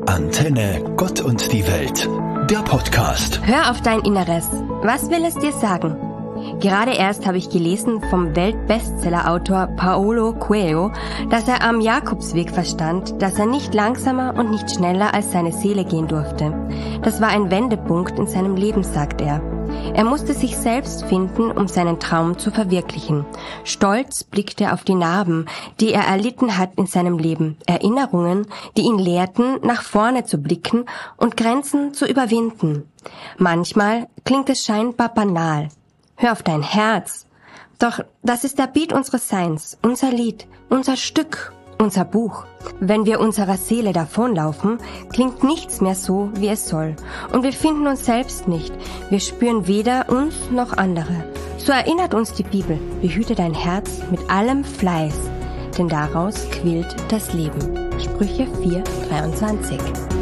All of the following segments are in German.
Antenne Gott und die Welt, der Podcast. Hör auf dein Inneres. Was will es dir sagen? Gerade erst habe ich gelesen vom Weltbestsellerautor Paulo Coelho, dass er am Jakobsweg verstand, dass er nicht langsamer und nicht schneller als seine Seele gehen durfte. Das war ein Wendepunkt in seinem Leben, sagt er. Er musste sich selbst finden, um seinen Traum zu verwirklichen. Stolz blickte er auf die Narben, die er erlitten hat in seinem Leben, Erinnerungen, die ihn lehrten, nach vorne zu blicken und Grenzen zu überwinden. Manchmal klingt es scheinbar banal. Hör auf dein Herz. Doch das ist der Beat unseres Seins, unser Lied, unser Stück, unser Buch. Wenn wir unserer Seele davonlaufen, klingt nichts mehr so, wie es soll. Und wir finden uns selbst nicht. Wir spüren weder uns noch andere. So erinnert uns die Bibel, behüte dein Herz mit allem Fleiß, denn daraus quillt das Leben. Sprüche 4,23.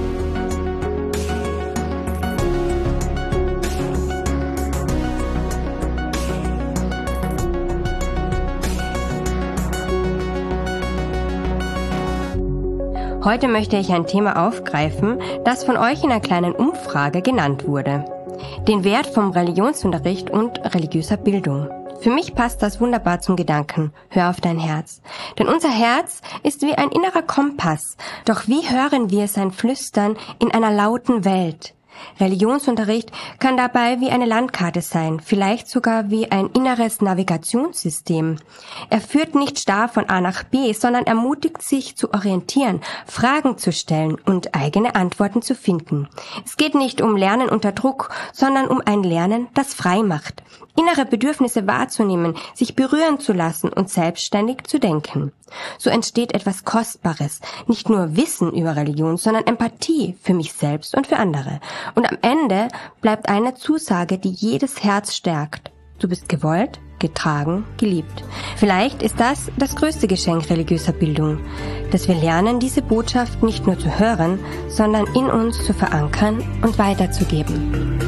Heute möchte ich ein Thema aufgreifen, das von euch in einer kleinen Umfrage genannt wurde. Den Wert vom Religionsunterricht und religiöser Bildung. Für mich passt das wunderbar zum Gedanken, hör auf dein Herz. Denn unser Herz ist wie ein innerer Kompass. Doch wie hören wir sein Flüstern in einer lauten Welt? Religionsunterricht kann dabei wie eine Landkarte sein, vielleicht sogar wie ein inneres Navigationssystem. Er führt nicht starr von A nach B, sondern ermutigt sich zu orientieren, Fragen zu stellen und eigene Antworten zu finden. Es geht nicht um Lernen unter Druck, sondern um ein Lernen, das frei macht. Innere Bedürfnisse wahrzunehmen, sich berühren zu lassen und selbstständig zu denken. So entsteht etwas Kostbares, nicht nur Wissen über Religion, sondern Empathie für mich selbst und für andere. Und am Ende bleibt eine Zusage, die jedes Herz stärkt. Du bist gewollt, getragen, geliebt. Vielleicht ist das das größte Geschenk religiöser Bildung, dass wir lernen, diese Botschaft nicht nur zu hören, sondern in uns zu verankern und weiterzugeben.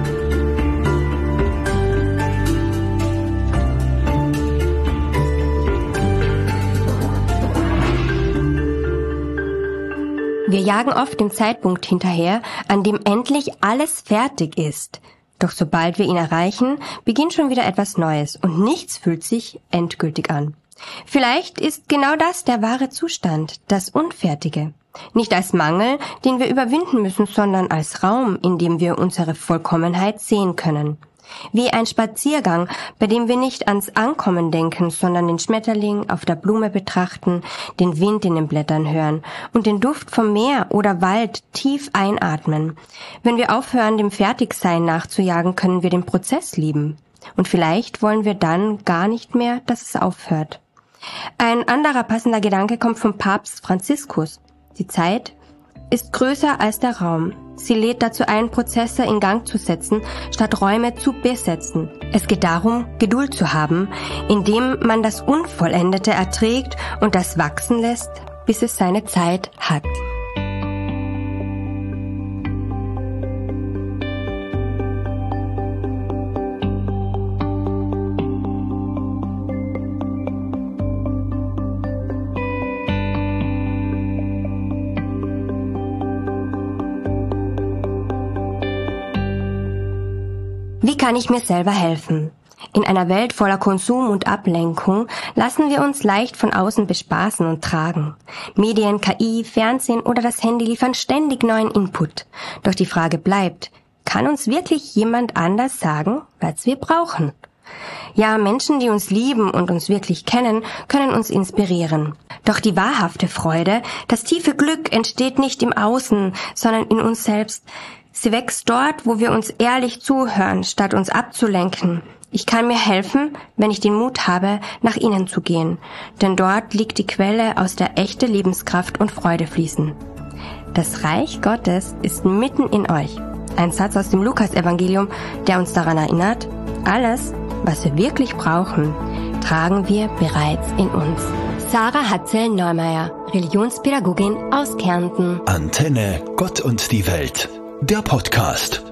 Wir jagen oft den Zeitpunkt hinterher, an dem endlich alles fertig ist. Doch sobald wir ihn erreichen, beginnt schon wieder etwas Neues und nichts fühlt sich endgültig an. Vielleicht ist genau das der wahre Zustand, das Unfertige. Nicht als Mangel, den wir überwinden müssen, sondern als Raum, in dem wir unsere Vollkommenheit sehen können. Wie ein Spaziergang, bei dem wir nicht ans Ankommen denken, sondern den Schmetterling auf der Blume betrachten, den Wind in den Blättern hören und den Duft vom Meer oder Wald tief einatmen. Wenn wir aufhören, dem Fertigsein nachzujagen, können wir den Prozess lieben. Und vielleicht wollen wir dann gar nicht mehr, dass es aufhört. Ein anderer passender Gedanke kommt vom Papst Franziskus. Die Zeit ist größer als der Raum. Sie lädt dazu ein, Prozesse in Gang zu setzen, statt Räume zu besetzen. Es geht darum, Geduld zu haben, indem man das Unvollendete erträgt und das wachsen lässt, bis es seine Zeit hat. Wie kann ich mir selber helfen? In einer Welt voller Konsum und Ablenkung lassen wir uns leicht von außen bespaßen und tragen. Medien, KI, Fernsehen oder das Handy liefern ständig neuen Input. Doch die Frage bleibt, kann uns wirklich jemand anders sagen, was wir brauchen? Ja, Menschen, die uns lieben und uns wirklich kennen, können uns inspirieren. Doch die wahrhafte Freude, das tiefe Glück entsteht nicht im Außen, sondern in uns selbst. Sie wächst dort, wo wir uns ehrlich zuhören, statt uns abzulenken. Ich kann mir helfen, wenn ich den Mut habe, nach innen zu gehen. Denn dort liegt die Quelle, aus der echte Lebenskraft und Freude fließen. Das Reich Gottes ist mitten in euch. Ein Satz aus dem Lukas-Evangelium, der uns daran erinnert, alles, was wir wirklich brauchen, tragen wir bereits in uns. Sarah Hatzel-Neumeier, Religionspädagogin aus Kärnten. Antenne Gott und die Welt, der Podcast.